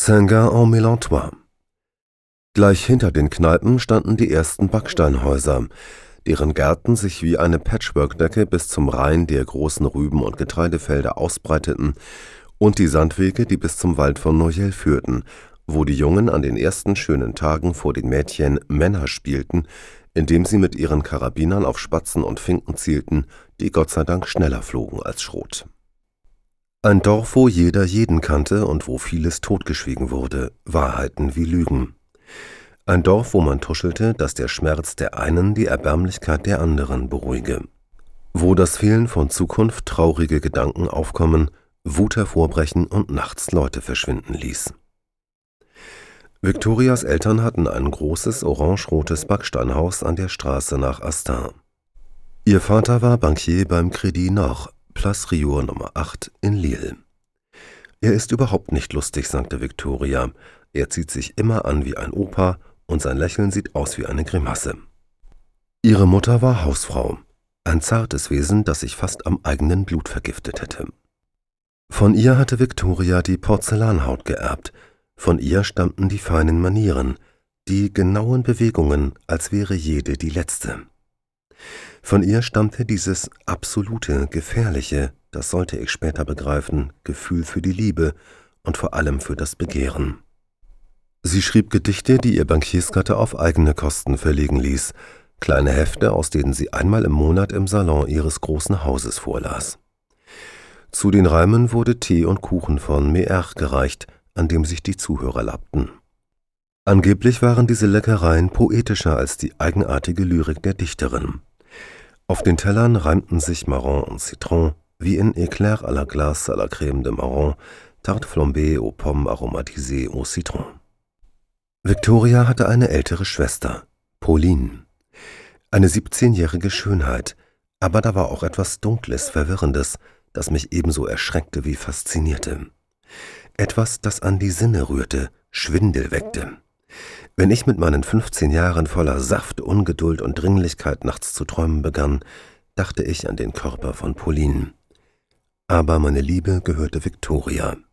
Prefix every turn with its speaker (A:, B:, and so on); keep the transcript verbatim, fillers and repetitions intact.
A: Saint-Gin-en-Mélantois. Gleich hinter den Kneipen standen die ersten Backsteinhäuser, deren Gärten sich wie eine Patchworkdecke bis zum Rhein der großen Rüben- und Getreidefelder ausbreiteten, und die Sandwege, die bis zum Wald von Noyelles führten, wo die Jungen an den ersten schönen Tagen vor den Mädchen Männer spielten, indem sie mit ihren Karabinern auf Spatzen und Finken zielten, die Gott sei Dank schneller flogen als Schrot. Ein Dorf, wo jeder jeden kannte und wo vieles totgeschwiegen wurde, Wahrheiten wie Lügen. Ein Dorf, wo man tuschelte, dass der Schmerz der einen die Erbärmlichkeit der anderen beruhige. Wo das Fehlen von Zukunft traurige Gedanken aufkommen, Wut hervorbrechen und nachts Leute verschwinden ließ. Victorias Eltern hatten ein großes orange-rotes Backsteinhaus an der Straße nach Hastin. Ihr Vater war Bankier beim Crédit Nord, Place Rieur Nummer acht in Lille. Er ist überhaupt nicht lustig, sagte Victoria. Er zieht sich immer an wie ein Opa und sein Lächeln sieht aus wie eine Grimasse. Ihre Mutter war Hausfrau, ein zartes Wesen, das sich fast am eigenen Blut vergiftet hätte. Von ihr hatte Victoria die Porzellanhaut geerbt, von ihr stammten die feinen Manieren, die genauen Bewegungen, als wäre jede die letzte. Von ihr stammte dieses absolute, gefährliche, das sollte ich später begreifen, Gefühl für die Liebe und vor allem für das Begehren. Sie schrieb Gedichte, die ihr Bankiersgatte auf eigene Kosten verlegen ließ, kleine Hefte, aus denen sie einmal im Monat im Salon ihres großen Hauses vorlas. Zu den Reimen wurde Tee und Kuchen von Meher gereicht, an dem sich die Zuhörer lappten. Angeblich waren diese Leckereien poetischer als die eigenartige Lyrik der Dichterin. Auf den Tellern reimten sich Marron und Citron, wie in Éclair à la glace à la crème de marron, Tarte flambée aux pommes aromatisées au citron. Victoria hatte eine ältere Schwester, Pauline, eine siebzehnjährige Schönheit, aber da war auch etwas Dunkles, Verwirrendes, das mich ebenso erschreckte wie faszinierte. Etwas, das an die Sinne rührte, Schwindel weckte. Wenn ich mit meinen fünfzehn Jahren voller Saft, Ungeduld und Dringlichkeit nachts zu träumen begann, dachte ich an den Körper von Pauline. Aber meine Liebe gehörte Victoria.